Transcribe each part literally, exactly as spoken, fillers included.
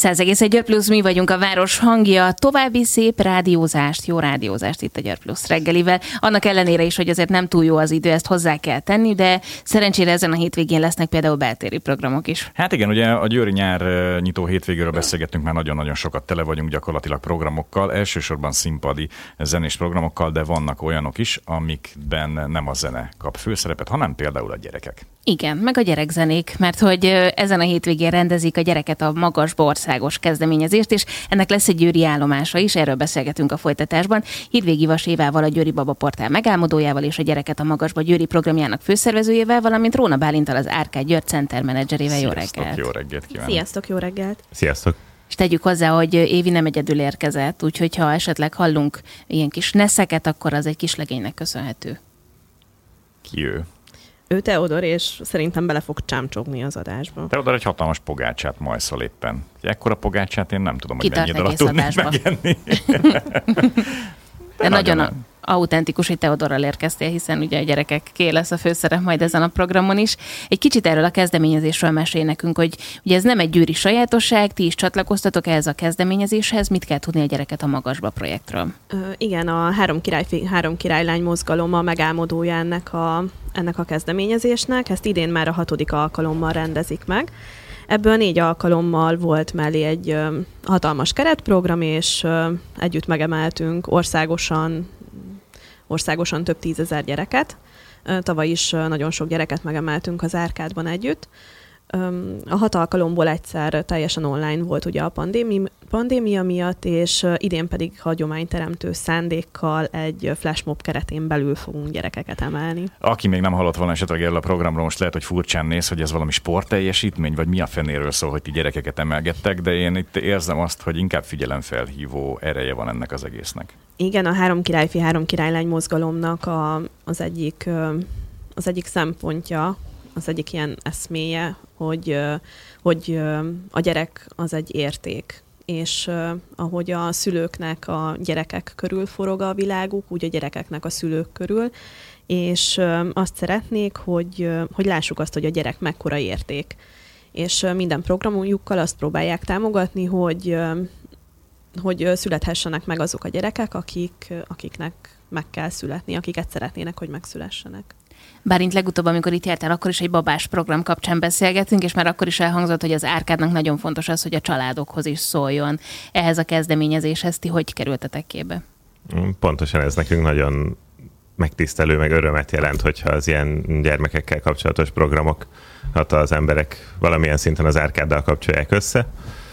száz egész egy Győr Plusz, mi vagyunk a város hangja. További szép rádiózást, jó rádiózást itt a Győr Plusz reggelivel. Annak ellenére is, hogy azért nem túl jó az idő, ezt hozzá kell tenni, de szerencsére ezen a hétvégén lesznek például beltéri programok is. Hát igen, ugye a győri nyár nyitó hétvégéről beszélgettünk, már nagyon-nagyon sokat, tele vagyunk gyakorlatilag programokkal, elsősorban színpadi zenés programokkal, de vannak olyanok is, amikben nem a zene kap főszerepet, hanem például a gyerekek. Igen, meg a gyerekzenék, mert hogy ezen a hétvégén rendezik a Gyereket a Magasba országos kezdeményezést, és ennek lesz egy győri állomása is, erről beszélgetünk a folytatásban. Hídvégi Vas Évával, a Győri Baba Portál megálmodójával és a Gyereket a Magasba győri programjának főszervezőjével, valamint Róna Bálintal, az Árkád Győr Center menedzserével. Jó reggelt! Jó reggelt kívánok! Sziasztok, jó reggelt! Sziasztok! És tegyük hozzá, hogy Évi nem egyedül érkezett, úgyhogy ha esetleg hallunk ilyen kis neszeket, akkor az egy kis legénynek köszönhető. Ki ő? Ő Teodor, és szerintem bele fog csámcsogni az adásba. Teodor egy hatalmas pogácsát majszol éppen. Ekkora pogácsát én nem tudom, hogy Kitart mennyi alatt tudnék megenni. De, De nagyon a... autentikus, hogy Teodorral érkeztél, hiszen ugye a gyerekek lesz a főszerep majd ezen a programon is. Egy kicsit erről a kezdeményezésről mesélj nekünk, hogy ugye ez nem egy győri sajátosság, ti is csatlakoztatok ehhez a kezdeményezéshez, mit kell tudni a Gyereket a Magasba projektről? Ö, igen, a Három, király, három királylány mozgalom a megálmodója ennek a, ennek a kezdeményezésnek, ezt idén már a hatodik alkalommal rendezik meg. Ebből négy alkalommal volt mellé egy ö, hatalmas keretprogram, és ö, együtt megemeltünk országosan országosan több tízezer gyereket. Tavaly is nagyon sok gyereket megemeltünk az Árkádban együtt. A hat alkalomból egyszer teljesen online volt ugye a pandémi, pandémia miatt, és idén pedig hagyományteremtő szándékkal egy flashmob keretén belül fogunk gyerekeket emelni. Aki még nem hallott volna esetleg erről a programról, most lehet, hogy furcsán néz, hogy ez valami sportteljesítmény, vagy mi a fenéről szól, hogy ti gyerekeket emelgettek, de én itt érzem azt, hogy inkább figyelemfelhívó ereje van ennek az egésznek. Igen, a Három királyfi, három királylány mozgalomnak a, az, egyik, az egyik szempontja, az egyik ilyen eszméje, hogy, hogy a gyerek az egy érték, és ahogy a szülőknek a gyerekek körül forog a világuk, úgy a gyerekeknek a szülők körül, és azt szeretnék, hogy, hogy lássuk azt, hogy a gyerek mekkora érték. És minden programjukkal azt próbálják támogatni, hogy, hogy születhessenek meg azok a gyerekek, akik, akiknek meg kell születni, akiket szeretnének, hogy megszülessenek. Bárint legutóbb, amikor itt jártál, akkor is egy babás program kapcsán beszélgetünk, és már akkor is elhangzott, hogy az Árkádnak nagyon fontos az, hogy a családokhoz is szóljon. Ehhez a kezdeményezéshez ti hogy kerültetek képbe? Pontosan ez nekünk nagyon megtisztelő, meg örömet jelent, hogyha az ilyen gyermekekkel kapcsolatos programok hát az emberek valamilyen szinten az Árkáddal kapcsolják össze.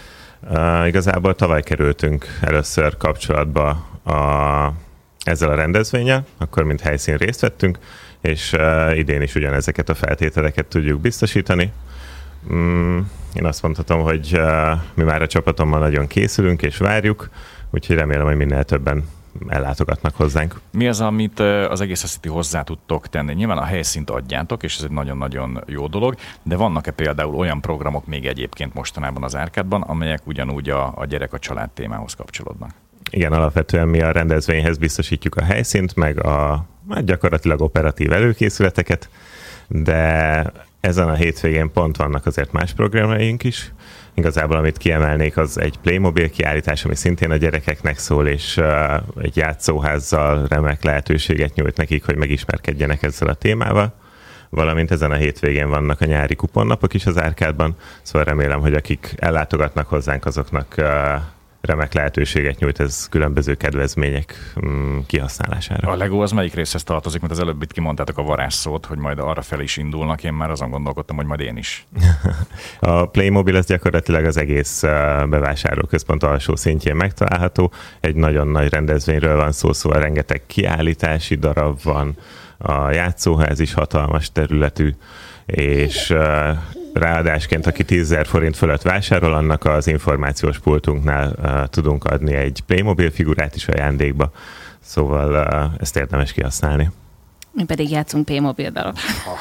Uh, igazából tavaly kerültünk először kapcsolatba a, ezzel a rendezvénnyel, akkor mint helyszín részt vettünk, és uh, idén is ugyanezeket a feltételeket tudjuk biztosítani. Mm, én azt mondhatom, hogy uh, mi már a csapatommal nagyon készülünk és várjuk, úgyhogy remélem, hogy minél többen ellátogatnak hozzánk. Mi az, amit az egész eszeti hozzá tudtok tenni? Nyilván a helyszínt adjátok, és ez egy nagyon-nagyon jó dolog, de vannak-e például olyan programok még egyébként mostanában az Árkádban, amelyek ugyanúgy a, a gyerek a család témához kapcsolódnak? Igen, alapvetően mi a rendezvényhez biztosítjuk a helyszínt, meg a hát gyakorlatilag operatív előkészületeket, de ezen a hétvégén pont vannak azért más programjaink is. Igazából, amit kiemelnék, az egy Playmobil kiállítás, ami szintén a gyerekeknek szól, és uh, egy játszóházzal remek lehetőséget nyújt nekik, hogy megismerkedjenek ezzel a témával. Valamint ezen a hétvégén vannak a nyári kuponnapok is az Árkádban, szóval remélem, hogy akik ellátogatnak hozzánk, azoknak uh, remek lehetőséget nyújt ez különböző kedvezmények um, kihasználására. A Lego az melyik részhez tartozik, mert az előbb itt kimondtátok a varázsszót, hogy majd arra fel is indulnak, én már azon gondolkodtam, hogy majd én is. A Playmobil az gyakorlatilag az egész bevásárlóközpont alsó szintjén megtalálható. Egy nagyon nagy rendezvényről van szó, szóval rengeteg kiállítási darab van, a játszóház is hatalmas területű, és ráadásként, aki tízezer forint fölött vásárol, annak az információs pultunknál uh, tudunk adni egy Playmobil figurát is ajándékba, szóval uh, ezt érdemes kihasználni. Mi pedig játszunk Playmobil darab.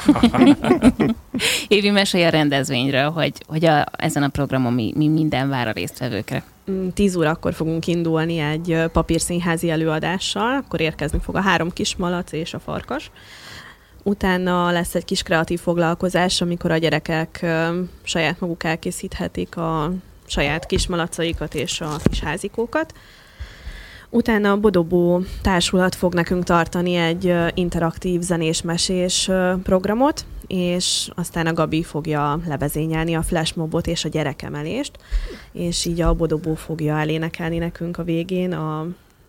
Évi, mesélj a rendezvényről, hogy, hogy a, ezen a programon mi, mi minden vár a résztvevőkre. Tíz órakor fogunk indulni egy papírszínházi előadással, akkor érkezni fog a három kismalac és a farkas. Utána lesz egy kis kreatív foglalkozás, amikor a gyerekek saját maguk elkészíthetik a saját kis malacaikat és a kis házikókat. Utána a Bodobó Társulat fog nekünk tartani egy interaktív zenés-mesés programot, és aztán a Gabi fogja levezényelni a flashmobot és a gyerekemelést, és így a Bodobó fogja elénekelni nekünk a végén a,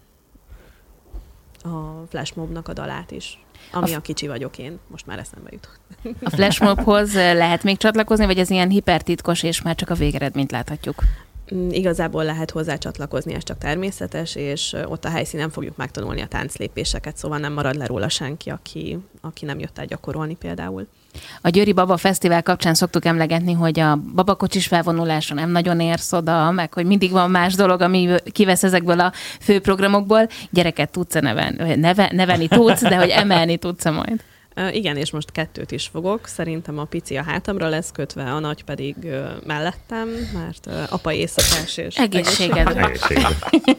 a flashmobnak a dalát is. Ami a, a kicsi vagyok én, most már eszembe jutott. A flashmobhoz lehet még csatlakozni, vagy ez ilyen hipertitkos, és már csak a végeredményt láthatjuk? Igazából lehet hozzá csatlakozni, ez csak természetes, és ott a helyszínen fogjuk megtanulni a tánclépéseket, szóval nem marad le róla senki, aki, aki nem jött el gyakorolni például. A Győri Baba Fesztivál kapcsán szoktuk emlegetni, hogy a babakocsis felvonulásra nem nagyon érsz oda, meg hogy mindig van más dolog, ami kivesz ezekből a főprogramokból. Gyereket tudsz-e neven, neve, nevelni tudsz, de hogy emelni tudsz-e majd? Uh, igen, és most kettőt is fogok. Szerintem a pici a hátamra lesz kötve, a nagy pedig uh, mellettem, mert uh, apa éjszakás és... Egészségedre. Egészségedre.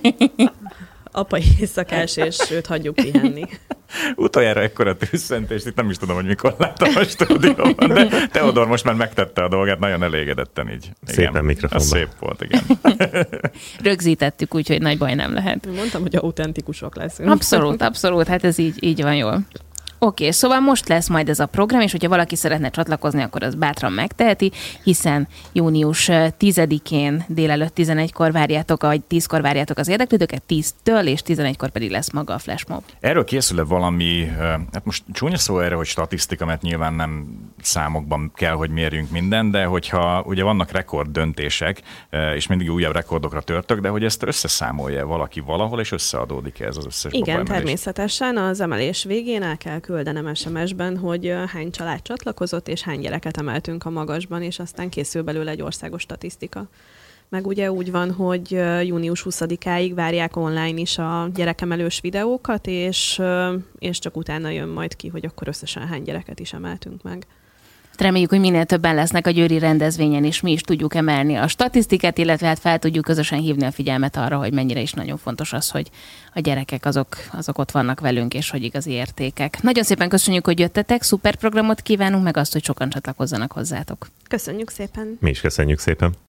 Apa éjszakás, és őt hagyjuk pihenni. Utoljára ekkora tűzszentést, itt nem is tudom, hogy mikor láttam a stúdióban, de Teodor most már megtette a dolgát, nagyon elégedetten így. Igen. Szépen mikrofonban. Az szép volt, igen. Rögzítettük, úgyhogy nagy baj nem lehet. Mondtam, hogy autentikusok leszünk. Abszolút, abszolút, hát ez így, így van jól. Oké, okay, szóval most lesz majd ez a program, és hogyha valaki szeretne csatlakozni, akkor az bátran megteheti, hiszen június tizedikén délelőtt tizenegykor várjátok, vagy tízkor várjátok az érdeklődőket, tíztől, és tizenegykor pedig lesz maga a flashmob. Erről készül-e valami, hát most csúnya szó erre, hogy statisztika, mert nyilván nem számokban kell, hogy mérjünk minden, de hogyha ugye vannak rekord döntések, és mindig újabb rekordokra törtök, de hogy ezt összeszámolja valaki valahol, és összeadódik ez az összes Igen, babaemelés? Természetesen az emelés végén el kell küldenem es em es-ben, hogy hány család csatlakozott, és hány gyereket emeltünk a magasban, és aztán készül belőle egy országos statisztika. Meg ugye úgy van, hogy június huszadikáig várják online is a gyerekemelős videókat, és, és csak utána jön majd ki, hogy akkor összesen hány gyereket is emeltünk meg. Reméljük, hogy minél többen lesznek a győri rendezvényen, és mi is tudjuk emelni a statisztikát, illetve hát fel tudjuk közösen hívni a figyelmet arra, hogy mennyire is nagyon fontos az, hogy a gyerekek azok, azok ott vannak velünk, és hogy igazi értékek. Nagyon szépen köszönjük, hogy jöttetek, szuper programot kívánunk, meg azt, hogy sokan csatlakozzanak hozzátok. Köszönjük szépen! Mi is köszönjük szépen!